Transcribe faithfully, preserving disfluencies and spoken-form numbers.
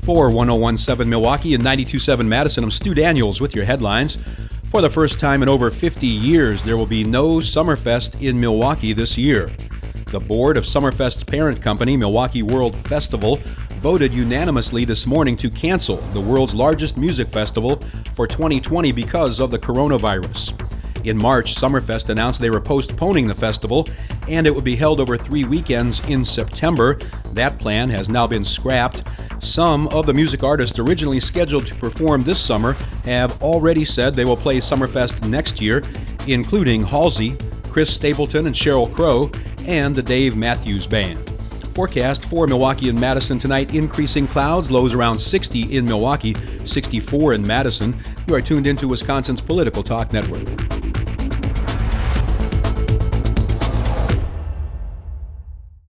For one oh one point seven Milwaukee and ninety-two point seven Madison, I'm Stu Daniels with your headlines. For the first time in over fifty years, there will be no Summerfest in Milwaukee this year. The board of Summerfest's parent company, Milwaukee World Festival, voted unanimously this morning to cancel the world's largest music festival for twenty twenty because of the coronavirus. In March, Summerfest announced they were postponing the festival, and it would be held over three weekends in September. That plan has now been scrapped. Some of the music artists originally scheduled to perform this summer have already said they will play Summerfest next year, including Halsey, Chris Stapleton and Sheryl Crow, and the Dave Matthews Band. Forecast for Milwaukee and Madison tonight: increasing clouds, lows around sixty in Milwaukee, sixty-four in Madison. You are tuned into Wisconsin's Political Talk Network.